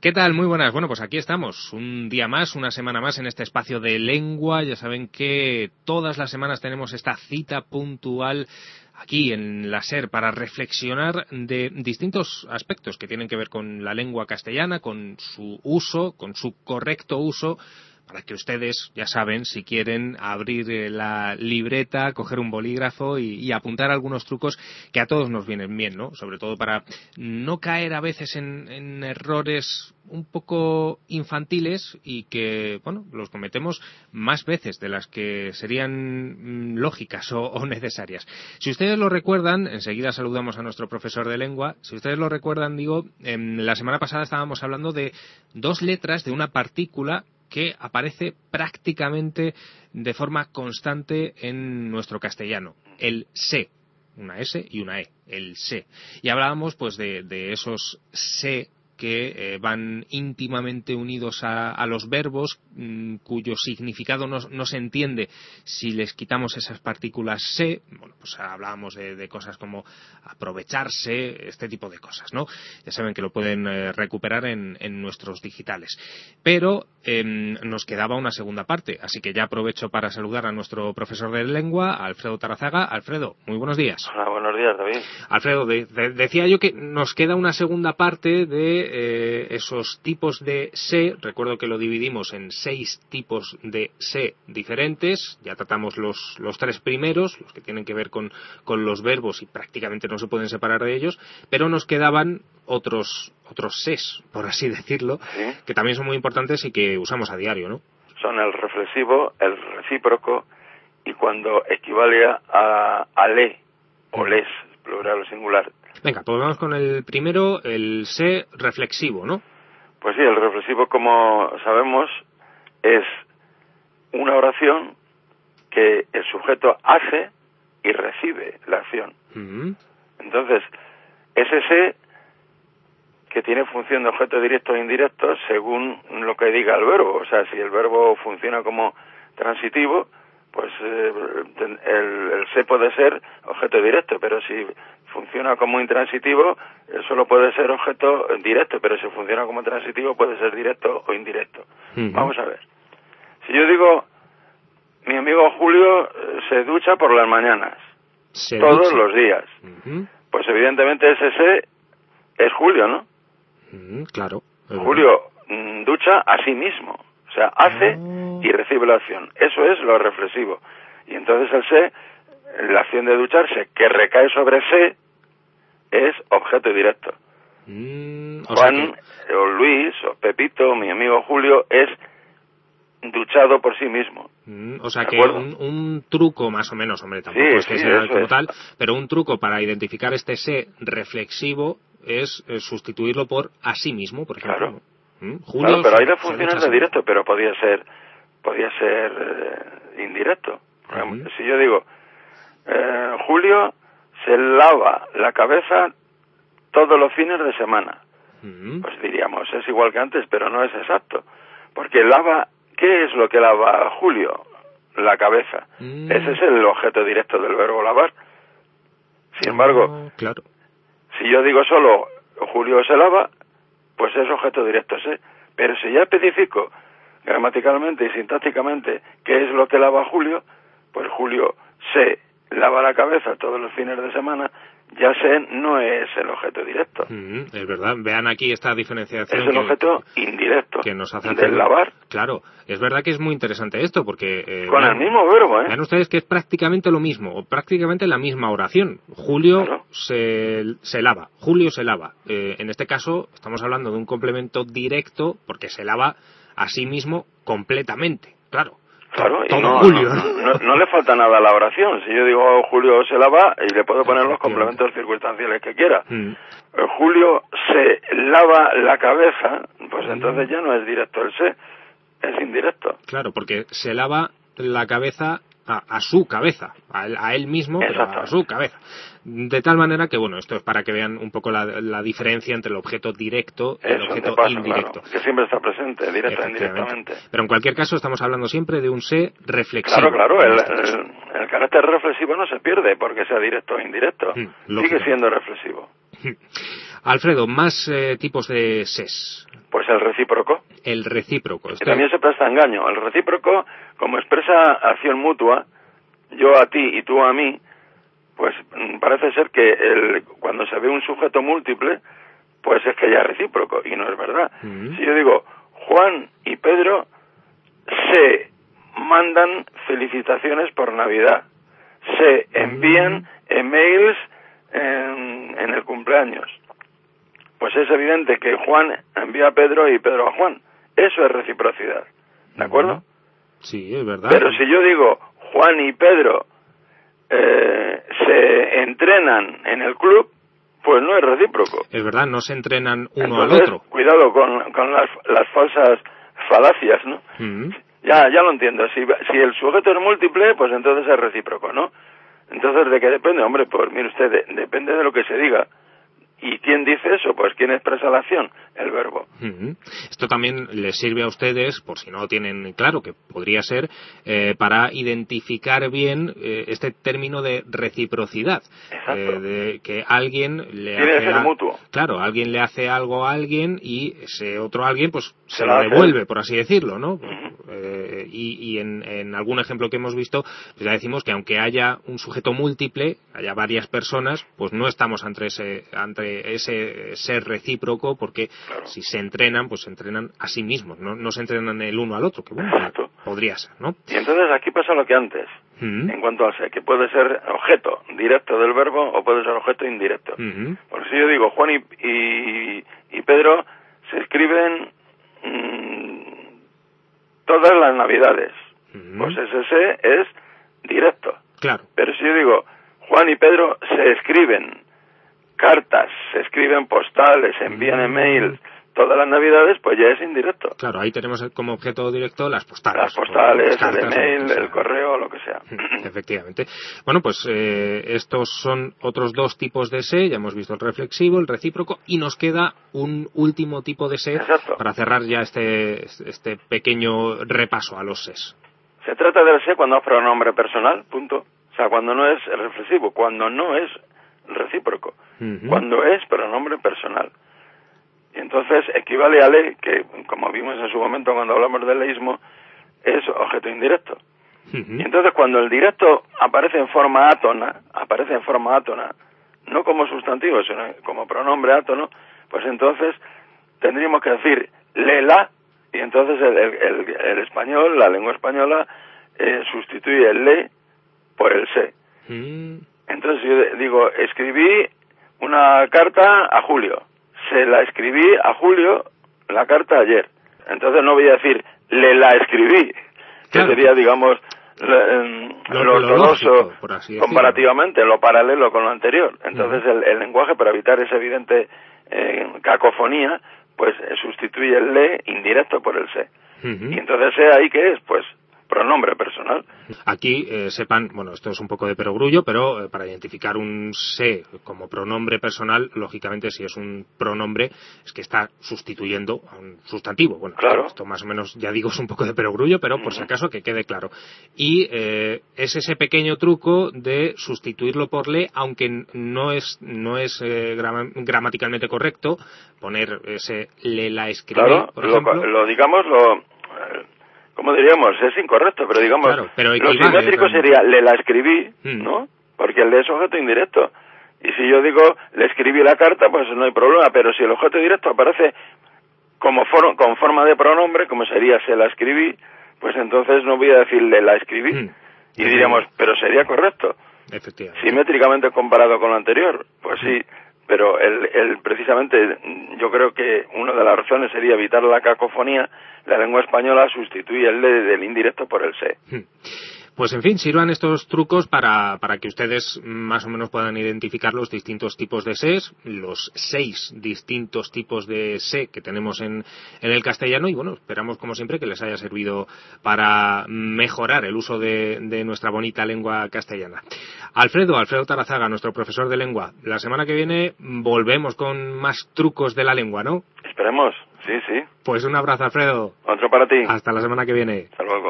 ¿Qué tal? Muy buenas. Bueno, pues aquí estamos, un día más, una semana más en este espacio de lengua. Ya saben que todas las semanas tenemos esta cita puntual aquí en la SER para reflexionar de distintos aspectos que tienen que ver con la lengua castellana, con su uso, con su correcto uso, para que ustedes, ya saben, si quieren abrir la libreta, coger un bolígrafo y apuntar algunos trucos que a todos nos vienen bien, ¿no? Sobre todo para no caer a veces en errores un poco infantiles y que, bueno, los cometemos más veces de las que serían lógicas o necesarias. Si ustedes lo recuerdan, enseguida saludamos a nuestro profesor de lengua. Si ustedes lo recuerdan, digo, la semana pasada estábamos hablando de dos letras de una partícula que aparece prácticamente de forma constante en nuestro castellano, el se, una S y una E, el se. Y hablábamos pues de esos se que van íntimamente unidos a los verbos, cuyo significado no se entiende si les quitamos esas partículas se. Bueno, pues hablábamos de cosas como aprovecharse, este tipo de cosas, ¿no? Ya saben que lo pueden recuperar en nuestros digitales. Pero nos quedaba una segunda parte, así que ya aprovecho para saludar a nuestro profesor de lengua, Alfredo Tarrazaga. Alfredo, muy buenos días. Hola, buenos días, David. Alfredo, decía yo que nos queda una segunda parte de esos tipos de se. Recuerdo que lo dividimos en 6 tipos de se diferentes. Ya tratamos los 3 primeros, los que tienen que ver con los verbos y prácticamente no se pueden separar de ellos, pero nos quedaban otros ses, por así decirlo, ¿sí?, que también son muy importantes y que usamos a diario, ¿no? Son el reflexivo, el recíproco y cuando equivale a le o les, plural o singular. Venga, pues vamos con el primero, el se reflexivo, ¿no? Pues sí, el reflexivo, como sabemos, es una oración que el sujeto hace y recibe la acción. Uh-huh. Entonces, ese se que tiene función de objeto directo e indirecto según lo que diga el verbo. O sea, si el verbo funciona como transitivo, pues el se puede ser objeto directo, pero si funciona como intransitivo, solo puede ser objeto directo, pero si funciona como transitivo puede ser directo o indirecto. Uh-huh. Vamos a ver. Si yo digo, mi amigo Julio se ducha por las mañanas, todos los días, uh-huh, pues evidentemente ese se es Julio, ¿no? Claro. Julio ducha a sí mismo, o sea, hace y recibe la acción. Eso es lo reflexivo. Y entonces el se, la acción de ducharse que recae sobre se, es objeto directo. Juan o Luis o Pepito, mi amigo Julio, es duchado por sí mismo. O sea que un truco más o menos, hombre, tampoco es que sea como tal, pero un truco para identificar este se reflexivo es sustituirlo por a sí mismo, por ejemplo. Claro. Julio, claro, pero hay de funciones de directo, pero podía ser indirecto. Por ejemplo, si yo digo, Julio se lava la cabeza todos los fines de semana, pues diríamos, es igual que antes, pero no es exacto, porque lava, ¿qué es lo que lava Julio? La cabeza. Ese es el objeto directo del verbo lavar. Sin embargo, claro, si yo digo solo Julio se lava, pues es objeto directo se. Pero si ya especifico gramaticalmente y sintácticamente qué es lo que lava Julio, pues Julio se lava la cabeza todos los fines de semana, ya se no es el objeto directo. Es verdad, vean aquí esta diferenciación. Es el objeto indirecto que nos hace del lavar. Claro, es verdad que es muy interesante esto, porque con el mismo verbo, vean ustedes que es prácticamente lo mismo, o prácticamente la misma oración. Julio, claro, se lava, Julio se lava. En este caso estamos hablando de un complemento directo, porque se lava a sí mismo completamente, claro. Claro, todo y no, Julio, no le falta nada a la oración. Si yo digo Julio se lava, y le puedo poner los complementos circunstanciales que quiera. Julio se lava la cabeza, pues entonces ya no es directo el se, es indirecto. Claro, porque se lava la cabeza a su cabeza, a él mismo, pero a su cabeza. De tal manera que, bueno, esto es para que vean un poco la diferencia entre el objeto directo y el objeto indirecto. Claro, que siempre está presente, directo e indirectamente. Pero en cualquier caso estamos hablando siempre de un se reflexivo. Claro, el carácter reflexivo no se pierde porque sea directo o indirecto. Sigue siendo reflexivo. Alfredo, más tipos de ses. Pues el recíproco. El recíproco. Que también se presta a engaño. El recíproco, como expresa acción mutua, yo a ti y tú a mí, pues parece ser que cuando se ve un sujeto múltiple, pues es que ya es recíproco, y no es verdad. Si yo digo, Juan y Pedro se mandan felicitaciones por Navidad, se envían emails en el cumpleaños, pues es evidente que Juan envía a Pedro y Pedro a Juan. Eso es reciprocidad, ¿de acuerdo? Sí, es verdad. Pero si yo digo, Juan y Pedro se entrenan en el club, pues no es recíproco. Es verdad, no se entrenan uno Entonces, al otro. Cuidado con las falsas falacias, ¿no? Ya lo entiendo. Si el sujeto es múltiple, pues entonces es recíproco, ¿no? Entonces, ¿de qué depende? Hombre, pues mire usted, depende de lo que se diga. ¿Y quién dice eso? Pues ¿quién expresa la acción? El verbo. Esto también les sirve a ustedes, por si no lo tienen claro, que podría ser, para identificar bien este término de reciprocidad. De que alguien le tiene que ser mutuo. Claro, alguien le hace algo a alguien y ese otro alguien pues se lo devuelve, por así decirlo, ¿no? Y en algún ejemplo que hemos visto, pues ya decimos que aunque haya un sujeto múltiple, haya varias personas, pues no estamos ante ese ser recíproco, porque si se entrenan, pues se entrenan a sí mismos, no se entrenan el uno al otro, que bueno, podría ser, ¿no? Y entonces aquí pasa lo que antes, en cuanto al ser, que puede ser objeto directo del verbo o puede ser objeto indirecto. Porque si yo digo Juan y Pedro se escriben todas las Navidades, pues ese es directo. Claro. Pero si yo digo Juan y Pedro se escriben cartas, se escriben postales, se envían emails todas las Navidades, pues ya es indirecto. Claro, ahí tenemos como objeto directo las postales. Las postales, cartas, el email, el correo, lo que sea. Efectivamente. Bueno, pues estos son otros dos tipos de se. Ya hemos visto el reflexivo, el recíproco, y nos queda un último tipo de se. Exacto. Para cerrar ya este pequeño repaso a los ses. Se trata del se cuando es pronombre personal, punto. O sea, cuando no es reflexivo, cuando no es recíproco, cuando es pronombre personal. Y entonces equivale a le, que como vimos en su momento cuando hablamos del leísmo, es objeto indirecto. Y entonces cuando el directo aparece en forma átona, no como sustantivo, sino como pronombre átono, pues entonces tendríamos que decir le-la, y entonces el español, la lengua española, sustituye el le por el se. Entonces yo digo, escribí una carta a Julio. Se la escribí a Julio la carta ayer. Entonces no voy a decir, le la escribí, que sería, digamos, lo ortodoxo comparativamente, lo paralelo con lo anterior. Entonces el lenguaje, para evitar esa evidente cacofonía, pues sustituye el le indirecto por el se. Y entonces se ahí ¿qué es? Pues pronombre personal. Aquí sepan, bueno, esto es un poco de perogrullo, pero para identificar un se como pronombre personal, lógicamente si es un pronombre es que está sustituyendo a un sustantivo. Bueno, claro. Esto más o menos, ya digo, es un poco de perogrullo, pero por si acaso que quede claro. Y es ese pequeño truco de sustituirlo por le, aunque no es gramaticalmente correcto, poner ese le la escribí, claro, por ejemplo. Como diríamos, es incorrecto, pero digamos, claro, pero lo simétrico sería le la escribí, ¿no? Porque el le es objeto indirecto. Y si yo digo le escribí la carta, pues no hay problema, pero si el objeto directo aparece con forma de pronombre, como sería se la escribí, pues entonces no voy a decir le la escribí. Y diríamos, pero sería correcto. Efectivamente. Simétricamente comparado con lo anterior, pues sí. Pero precisamente yo creo que una de las razones sería evitar la cacofonía. La lengua española sustituye el le del indirecto por el se. Pues en fin, sirvan estos trucos para que ustedes más o menos puedan identificar los distintos tipos de ses, los 6 distintos tipos de se que tenemos en el castellano, y bueno, esperamos como siempre que les haya servido para mejorar el uso de nuestra bonita lengua castellana. Alfredo Tarazaga, nuestro profesor de lengua, la semana que viene volvemos con más trucos de la lengua, ¿no? Esperemos, sí. Pues un abrazo, Alfredo. Otro para ti. Hasta la semana que viene. Hasta luego.